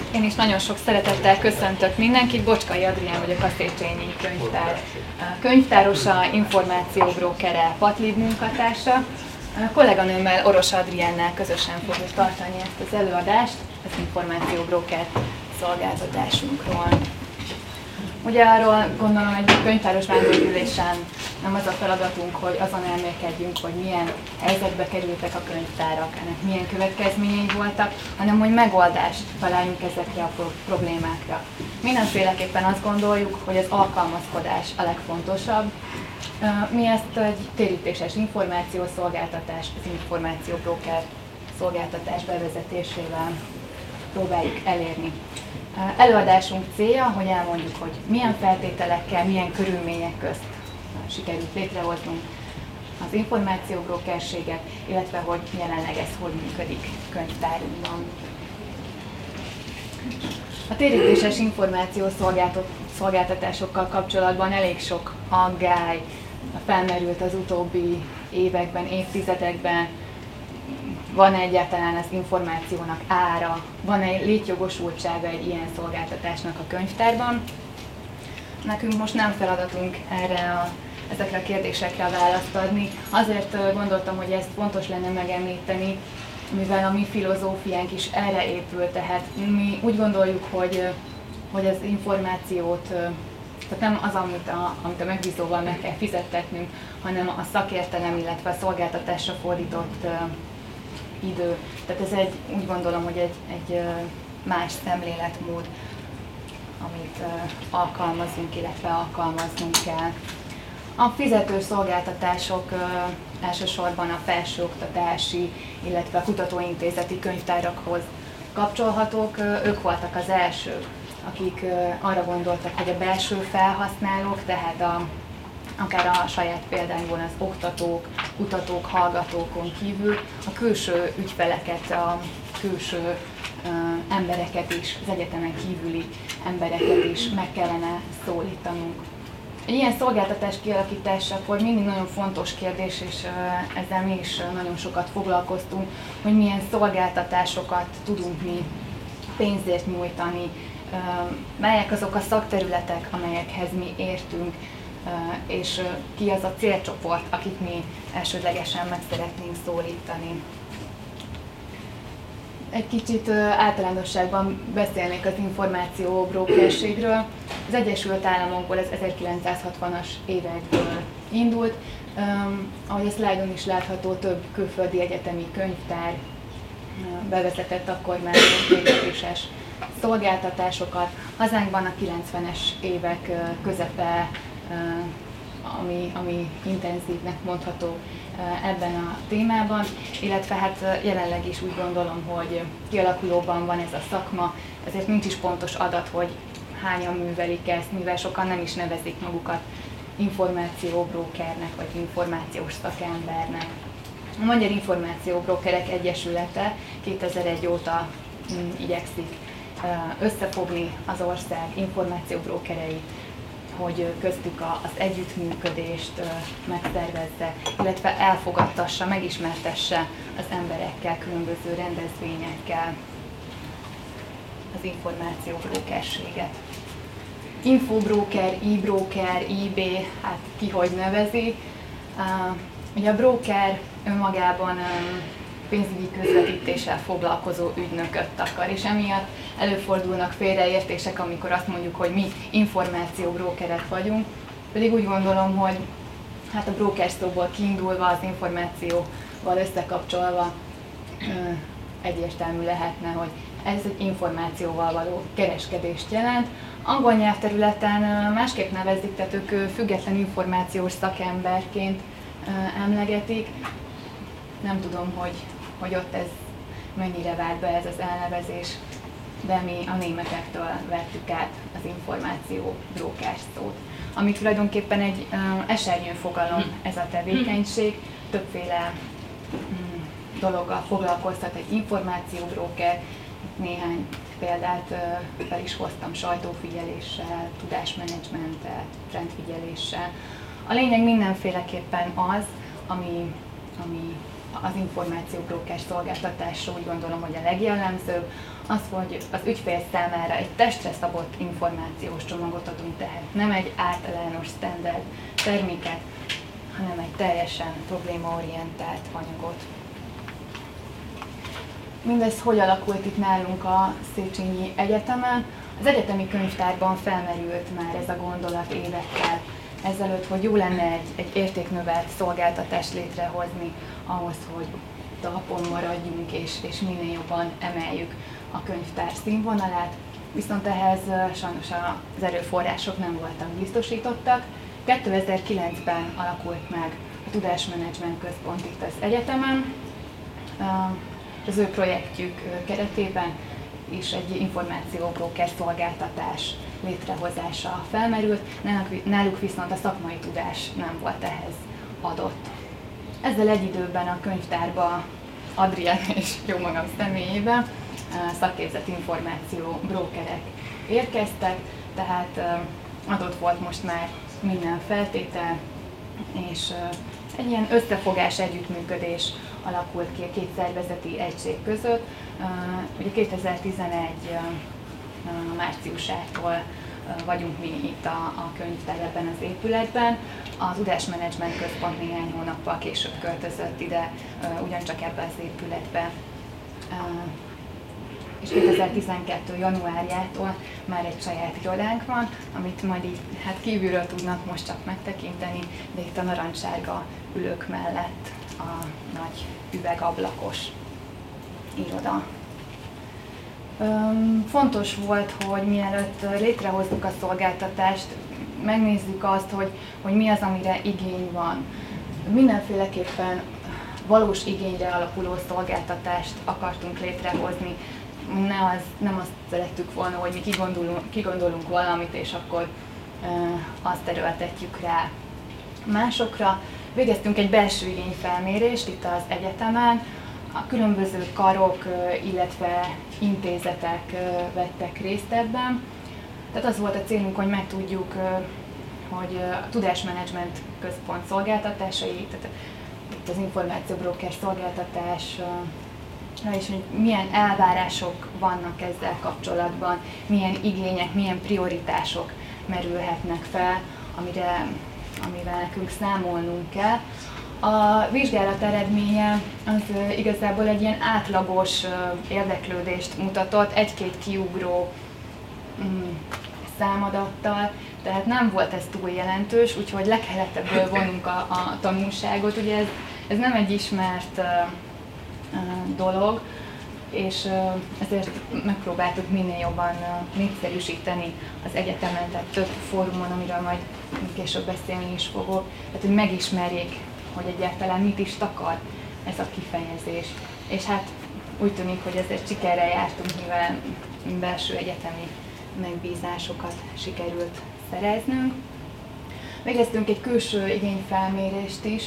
Én is nagyon sok szeretettel köszöntök mindenkit. Bocskai Adrián vagyok, a Széchenyi könyvtár könyvtárosa, információbrókere, Patlib munkatársa. A kolléganőmmel, Oros Adriánnál közösen fogjuk tartani ezt az előadást az információbróker szolgáltatásunkról. Ugye arról gondolom, egy könyvtáros vándorgyűlésen nem az a feladatunk, hogy azon elmélkedjünk, hogy milyen helyzetbe kerültek a könyvtárak, ennek milyen következményei voltak, hanem hogy megoldást találjunk ezekre a problémákra. Mindenféleképpen azt gondoljuk, hogy az alkalmazkodás a legfontosabb. Mi ezt egy térítéses információszolgáltatás, az információbróker szolgáltatás bevezetésével próbáljuk elérni. Előadásunk célja, hogy elmondjuk, hogy milyen feltételekkel, milyen körülmények közt sikerült létrehoznunk az információbrókerséget, illetve hogy jelenleg ez hogy működik könyvtárunkban. A térítéses információszolgáltatásokkal kapcsolatban elég sok aggály felmerült az utóbbi években, évtizedekben. Van egyáltalán az információnak ára, van egy létjogosultsága egy ilyen szolgáltatásnak a könyvtárban. Nekünk most nem feladatunk ezekre a kérdésekre választ adni. Azért gondoltam, hogy ezt fontos lenne megemlíteni, mivel a mi filozófiánk is erre épül, tehát mi úgy gondoljuk, hogy az információt, tehát nem az, amit a megbízóval meg kell fizettetnünk, hanem a szakértelem, illetve a szolgáltatásra fordított idő. Tehát ez úgy gondolom, hogy egy más szemléletmód, amit alkalmazunk, illetve alkalmaznunk kell. A fizetős szolgáltatások elsősorban a felsőoktatási, illetve a kutatóintézeti könyvtárakhoz kapcsolhatók. Ők voltak az elsők, akik arra gondoltak, hogy a belső felhasználók, tehát akár a saját példányból az oktatók, kutatók, hallgatókon kívül a külső ügyfeleket, a külső embereket is, az egyetemen kívüli embereket is meg kellene szólítanunk. Egy ilyen szolgáltatás kialakításakor mindig nagyon fontos kérdés, és ezzel mi is nagyon sokat foglalkoztunk, hogy milyen szolgáltatásokat tudunk mi pénzért nyújtani, melyek azok a szakterületek, amelyekhez mi értünk, és ki az a célcsoport, akit mi elsődlegesen meg szeretnénk szólítani. Egy kicsit általánosságban beszélnék az információbrókerségről. Az Egyesült Államokból ez 1960-as évekből indult. Ahogy a szlájdon is látható, több külföldi egyetemi könyvtár bevezetett akkor már térítéses szolgáltatásokat. Hazánkban a 90-es évek közepe, ami intenzívnek mondható ebben a témában, illetve hát jelenleg is úgy gondolom, hogy kialakulóban van ez a szakma, ezért nincs is pontos adat, hogy hányan művelik ezt, mivel sokan nem is nevezik magukat információbrókernek vagy információs szakembernek. A Magyar Információbrókerek Egyesülete 2001 óta igyekszik összefogni az ország információbrókereit, hogy köztük az együttműködést megtervezze, illetve elfogadtassa, megismertesse az emberekkel, különböző rendezvényekkel az információbrókerséget. Infobróker, e-bróker, eB, hát ki hogy nevezi. Ugye a bróker önmagában pénzügyi közvetítéssel foglalkozó ügynököt akar, és emiatt előfordulnak félreértések, amikor azt mondjuk, hogy mi információbrókerek vagyunk, pedig úgy gondolom, hogy hát a bróker szóból kiindulva, az információval összekapcsolva egyértelmű lehetne, hogy ez egy információval való kereskedést jelent. Angol nyelvterületen másképp nevezik, tehát ők független információs szakemberként emlegetik. Nem tudom, hogy ott ez mennyire vált be ez az elnevezés, de mi a németektől vettük át az információbróker szót, ami tulajdonképpen egy esernyő fogalom ez a tevékenység, többféle dologgal foglalkoztat egy információbróker, néhány példát fel is hoztam, sajtófigyeléssel, tudásmenedzsmenttel, trendfigyeléssel. A lényeg mindenféleképpen az, ami az információbróker szolgáltatásra úgy gondolom, hogy a legjellemzőbb, az, hogy az ügyfél számára egy testre szabott információs csomagot adunk, tehát nem egy általános standard terméket, hanem egy teljesen problémaorientált anyagot. Mindez hogy alakult itt nálunk a Széchenyi Egyetemen? Az egyetemi könyvtárban felmerült már ez a gondolat évekkel ezelőtt, hogy jó lenne egy értéknövelt szolgáltatást létrehozni ahhoz, hogy talpon maradjunk és minél jobban emeljük a könyvtár színvonalát, viszont ehhez sajnos az erőforrások nem voltak biztosítottak. 2009-ben alakult meg a Tudásmenedzsment Központ itt az egyetemen. Az ő projektjük keretében is egy információbróker szolgáltatás létrehozása felmerült, náluk viszont a szakmai tudás nem volt ehhez adott. Ezzel egy időben a könyvtárba Adrián és jó magam személyében szakképzett információbrókerek érkeztek, tehát adott volt most már minden feltétel, és egy ilyen összefogás, együttműködés alakult ki a két szervezeti egység között. Ugye 2011 márciusától vagyunk mi itt a könyvtár ebben az épületben. A Tudásmenedzsment Központ néhány hónappal később költözött ide, ugyancsak ebbe az épületbe. És 2012. januárjától már egy saját irodánk van, amit majd így kívülről tudnak most csak megtekinteni, de itt a narancssárga ülők mellett a nagy üvegablakos iroda. Fontos volt, hogy mielőtt létrehozzuk a szolgáltatást, megnézzük azt, hogy mi az, amire igény van. Mindenféleképpen valós igényre alapuló szolgáltatást akartunk létrehozni. Nem azt szerettük volna, hogy mi kigondolunk valamit, és akkor azt erőltetjük rá másokra. Végeztünk egy belső igényfelmérést itt az egyetemen. A különböző karok, illetve intézetek vettek részt ebben. Tehát az volt a célunk, hogy megtudjuk, hogy a Tudásmenedzsment Központ szolgáltatásai, tehát itt az információbróker szolgáltatás, és hogy milyen elvárások vannak ezzel kapcsolatban, milyen igények, milyen prioritások merülhetnek fel, amivel nekünk számolnunk kell. A vizsgálat eredménye az igazából egy ilyen átlagos érdeklődést mutatott, egy-két kiugró számadattal, tehát nem volt ez túl jelentős, úgyhogy le kellett ebből vonnunk a tanulságot. Ugye ez nem egy ismert dolog, és ezért megpróbáltuk minél jobban népszerűsíteni az egyetemen, tehát több fórumon, amiről majd később beszélni is fogok, tehát hogy megismerjék, hogy egyáltalán mit is takar ez a kifejezés. És hát úgy tűnik, hogy ezért sikerrel jártunk, mivel belső egyetemi megbízásokat sikerült szereznünk. Végeztünk egy külső igényfelmérést is,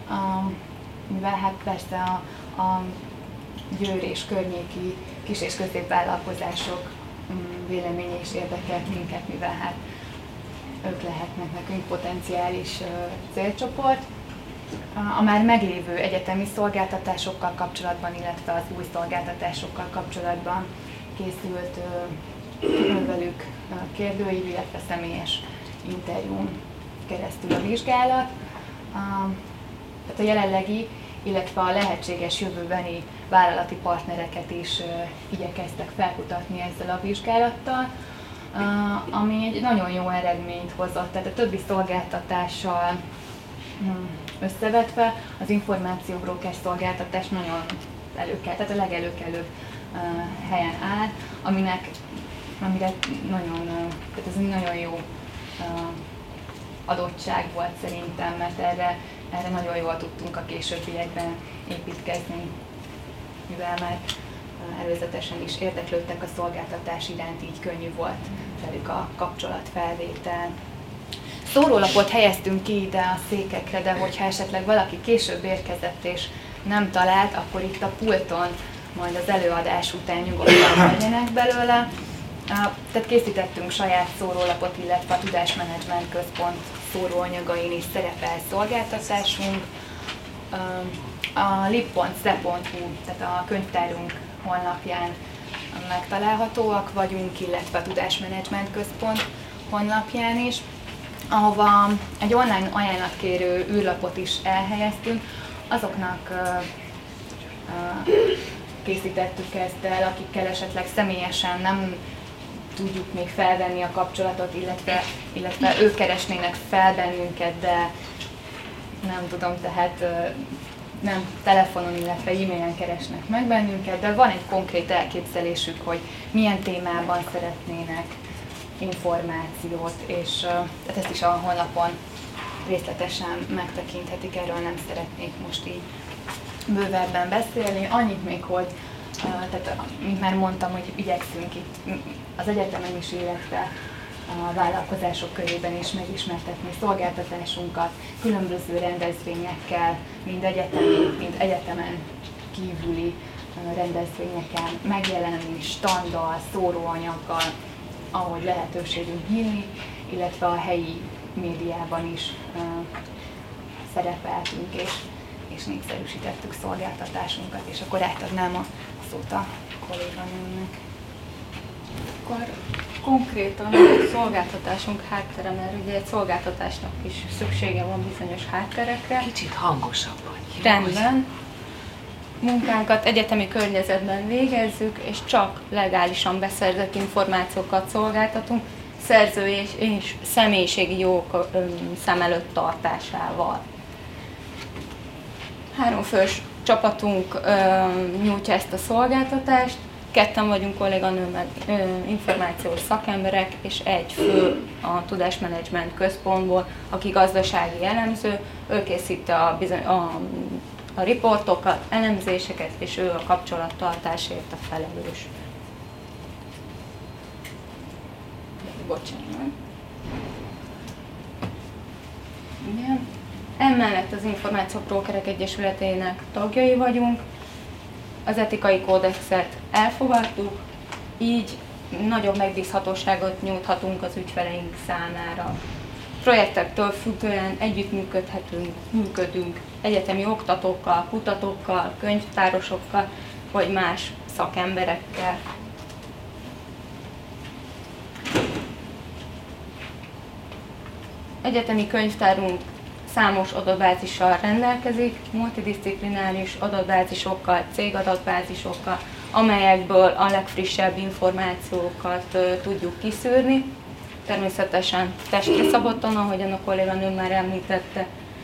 mivel hát persze a Győr és környéki kis- és középvállalkozások véleménye is érdekelt minket, mivel hát ők lehetnek nekünk potenciális célcsoport. A már meglévő egyetemi szolgáltatásokkal kapcsolatban, illetve az új szolgáltatásokkal kapcsolatban készült velük kérdőív, illetve személyes interjún keresztül a vizsgálat. Tehát a jelenlegi, illetve a lehetséges jövőbeni vállalati partnereket is igyekeztek felkutatni ezzel a vizsgálattal, ami egy nagyon jó eredményt hozott. Tehát a többi szolgáltatással összevetve az információbróker szolgáltatás nagyon tehát a legelőkelőbb helyen áll, amire tehát ez egy nagyon jó adottság volt szerintem, mert erre nagyon jól tudtunk a későbbiekben építkezni, mivel már előzetesen is érdeklődtek a szolgáltatás iránt, így könnyű volt velük a kapcsolatfelvétel. Szórólapot helyeztünk ki ide a székekre, de hogyha esetleg valaki később érkezett és nem talált, akkor itt a pulton majd az előadás után nyugodtan legyenek belőle. Tehát készítettünk saját szórólapot, illetve a Tudásmenedzsment Központ szóróanyagain is szerepel szolgáltatásunk. a lip.se.hu, tehát a könyvtárunk honlapján megtalálhatóak vagyunk, illetve a Tudásmenedzsment Központ honlapján is, ahova egy online ajánlatkérő űrlapot is elhelyeztünk. Azoknak készítettük ezt el, akikkel esetleg személyesen nem tudjuk még felvenni a kapcsolatot, illetve ők keresnének fel bennünket, de nem tudom, tehát nem telefonon, illetve e-mailen keresnek meg bennünket, de van egy konkrét elképzelésük, hogy milyen témában szeretnének információt, és tehát ezt is a honlapon részletesen megtekinthetik, erről nem szeretnék most így bővebben beszélni. Annyit még, hogy tehát, mint már mondtam, hogy igyekszünk itt az egyetemen is, illetve a vállalkozások körében is megismertetni szolgáltatásunkat, különböző rendezvényekkel, mind egyetemen kívüli rendezvényeken megjelenni, standal, szóróanyaggal, ahogy lehetőségünk nyílni, illetve a helyi médiában is szerepeltünk, és népszerűsítettük szolgáltatásunkat, és akkor átadnám a szót a kolléganőmnek. Akkor konkrétan a szolgáltatásunk háttere, mert ugye egy szolgáltatásnak is szüksége van bizonyos hátterekre. Kicsit hangosabban. Rendben. Munkánkat egyetemi környezetben végezzük, és csak legálisan beszerzett információkat szolgáltatunk, szerzői és személyiségi jogok szem előtt tartásával. 3 fős csapatunk nyújtja ezt a szolgáltatást, 2 vagyunk kolléganőmmel információs szakemberek, és 1 fő a Tudásmenedzsment Központból, aki gazdasági elemző, ő készíti a riportokat, elemzéseket, és ő a kapcsolattartásért a felelős. Bocsánat. Igen. Emellett az Információbrókerek Egyesületének tagjai vagyunk, az etikai kódexet elfogadtuk, így nagyobb megbízhatóságot nyújthatunk az ügyfeleink számára. Projektektől függően működünk egyetemi oktatókkal, kutatókkal, könyvtárosokkal, vagy más szakemberekkel. Egyetemi könyvtárunk számos adatbázissal rendelkezik, multidisziplináris adatbázisokkal, cégadatbázisokkal, amelyekből a legfrissebb információkat tudjuk kiszűrni. Természetesen testre szabottan, ahogyan a kolléganőm már említette.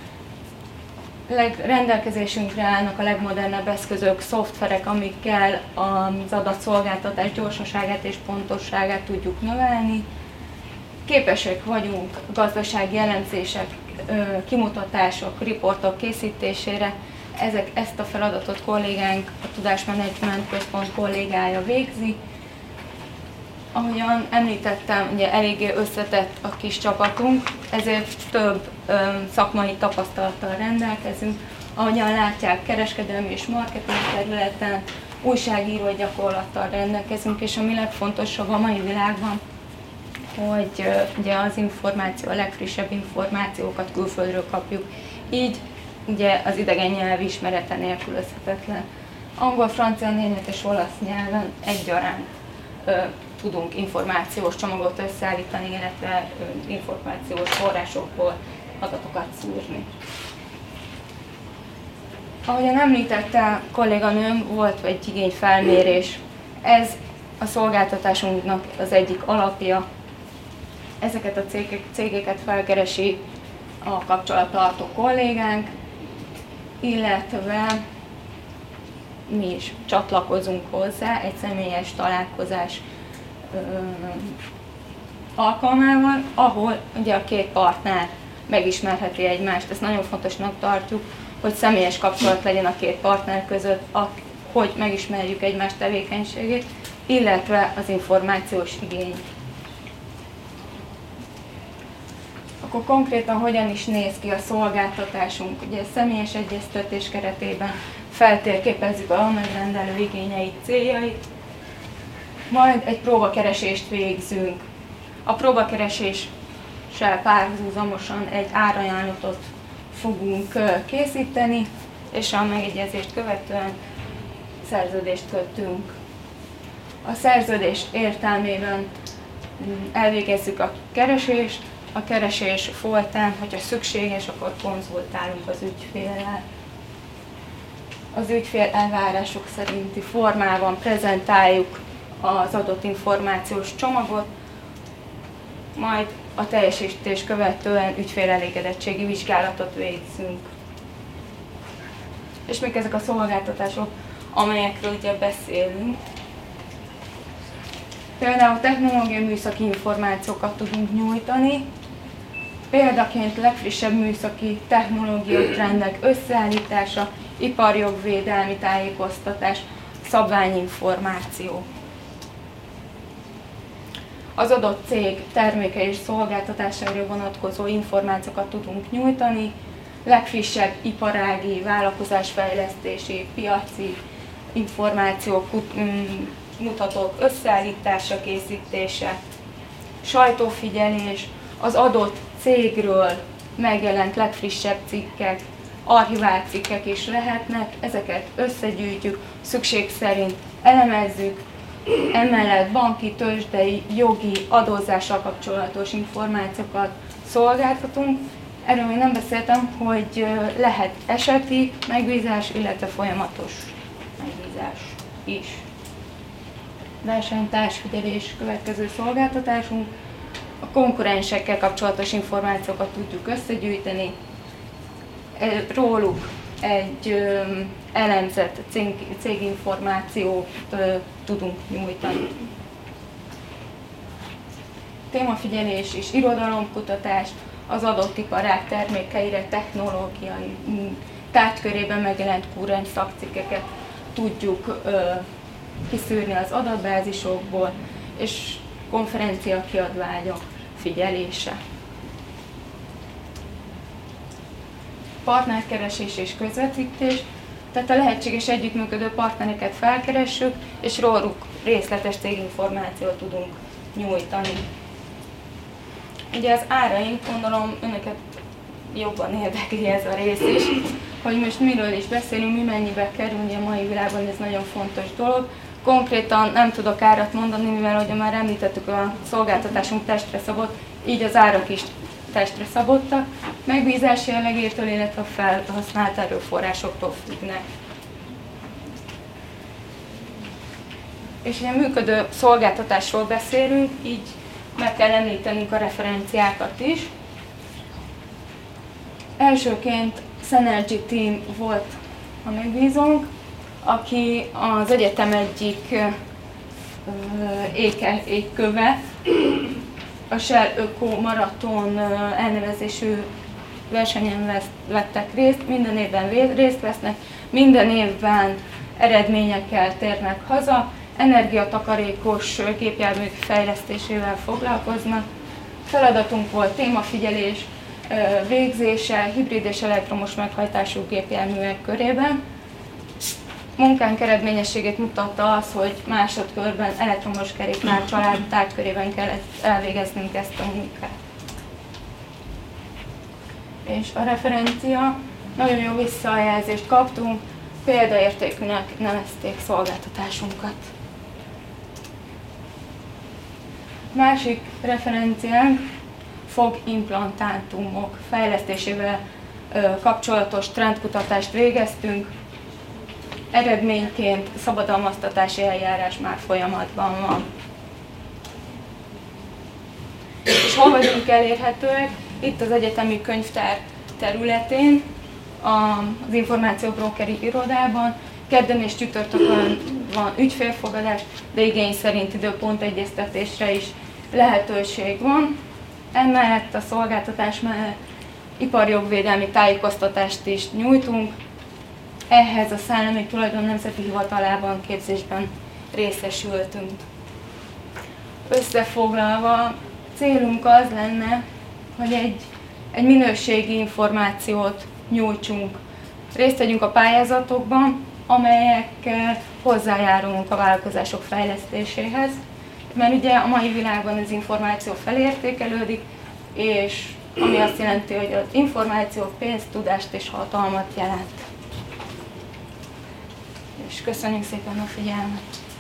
Rendelkezésünkre állnak a legmodernebb eszközök, szoftverek, amikkel az adatszolgáltatás gyorsaságát és pontosságát tudjuk növelni. Képesek vagyunk gazdasági elemzések, kimutatások, riportok készítésére. Ezt a feladatot kollégánk, a Tudásmenedzsment Központ kollégája végzi. Ahogyan említettem, ugye eléggé összetett a kis csapatunk, ezért több szakmai tapasztalattal rendelkezünk. Ahogyan látják, kereskedelmi és marketing területen újságírói gyakorlattal rendelkezünk, és ami legfontosabb a mai világban, hogy ugye az információ, a legfrissebb információkat külföldről kapjuk. Így ugye az idegen nyelv ismerete nélkülözhetetlen. Angol, francia, német és olasz nyelven egyaránt tudunk információs csomagot összeállítani, illetve információs forrásokból adatokat szűrni. Ahogyan említette kolléganőm, volt egy igényfelmérés. Ez a szolgáltatásunknak az egyik alapja. Ezeket a cégeket felkeresi a kapcsolattartó kollégánk, illetve mi is csatlakozunk hozzá egy személyes találkozás alkalmával, ahol ugye a 2 partner megismerheti egymást. Ezt nagyon fontosnak tartjuk, hogy személyes kapcsolat legyen a 2 partner között, hogy megismerjük egymás tevékenységét, illetve az információs igény. Akkor konkrétan hogyan is néz ki a szolgáltatásunk? Ugye a személyes egyeztetés keretében feltérképezzük a megrendelő igényeit, céljait, majd egy próbakeresést végzünk. A próbakereséssel párhuzamosan egy árajánlatot fogunk készíteni, és a megegyezést követően szerződést kötünk. A szerződés értelmében elvégezzük a keresést, a keresés folytán, hogyha szükséges, akkor konzultálunk az ügyféllel. Az ügyfél elvárások szerinti formában prezentáljuk az adott információs csomagot, majd a teljesítés követően ügyfélelégedettségi vizsgálatot végzünk. És mik ezek a szolgáltatások, amelyekről ugye beszélünk? Például technológiai műszaki információkat tudunk nyújtani, példaként legfrissebb műszaki technológiai trendek összeállítása, iparjogvédelmi tájékoztatás, szabványinformáció. Az adott cég terméke és szolgáltatásaira vonatkozó információkat tudunk nyújtani, legfrissebb iparági, vállalkozásfejlesztési, piaci információk, mutatók összeállítása, készítése, sajtófigyelés, az adott cégről megjelent legfrissebb cikkek, archivált cikkek is lehetnek, ezeket összegyűjtjük, szükség szerint elemezzük, emellett banki, tőzsdei, jogi, adózással kapcsolatos információkat szolgáltatunk. Erről még nem beszéltem, hogy lehet eseti megbízás, illetve folyamatos megbízás is. Versenytársfigyelés következő szolgáltatásunk. A konkurensekkel kapcsolatos információkat tudjuk összegyűjteni, róluk egy elemzett céginformációt tudunk nyújtani. Témafigyelés és irodalomkutatás, az adott iparág termékeire, technológiai tárgykörében megjelent kúrens szakcikkeket tudjuk kiszűrni az adatbázisokból, és konferencia kiadványok figyelése. Partnerkeresés és közvetítés, tehát a lehetséges együttműködő partnereket felkeressük, és róluk részletes céginformációt tudunk nyújtani. Ugye az áraink, gondolom önöket jobban érdekli ez a rész is, hogy most miről is beszélünk, mi mennyibe kerül, ugye a mai világban ez nagyon fontos dolog. Konkrétan nem tudok árat mondani, mivel ugye már említettük, a szolgáltatásunk testre szabott, így az árak is testre szabottak, megbízás jellegétől, illetve a felhasznált erőforrásoktól függnek. És ugye működő szolgáltatásról beszélünk, így meg kell említenünk a referenciákat is. Elsőként Synergy Team volt a megbízónk, aki az egyetem egyik ékköve, a Shell Öko Marathon elnevezésű versenyen vettek részt, minden évben részt vesznek, minden évben eredményekkel térnek haza, energiatakarékos gépjárművek fejlesztésével foglalkoznak. Feladatunk volt témafigyelés végzése hibrid és elektromos meghajtású gépjárművek körében. Munkánk eredményességét mutatta az, hogy másodkörben elektromos kerékpár család tárgykörében kellett elvégeznünk ezt a munkát. És a referencia, nagyon jó visszajelzést kaptunk, példaértékűnek nevezték szolgáltatásunkat. Másik referenciánk fogimplantátumok fejlesztésével kapcsolatos trendkutatást végeztünk. Eredményként szabadalmaztatási eljárás már folyamatban van. És hol vagyunk elérhetőek? Itt az egyetemi könyvtár területén, az információbrókeri irodában. Kedden és csütörtökön van ügyfélfogadás, de igény szerint időpontegyeztetésre is lehetőség van. Emellett a szolgáltatás mellett iparjogvédelmi tájékoztatást is nyújtunk. Ehhez a Szellemi Tulajdon Nemzeti Hivatalában képzésben részesültünk. Összefoglalva, célunk az lenne, hogy egy minőségi információt nyújtsunk. Részt vegyünk a pályázatokban, amelyekkel hozzájárulunk a vállalkozások fejlesztéséhez, mert ugye a mai világban az információ felértékelődik, és ami azt jelenti, hogy az információ pénzt, tudást és hatalmat jelent. és köszönjük szépen a figyelmet!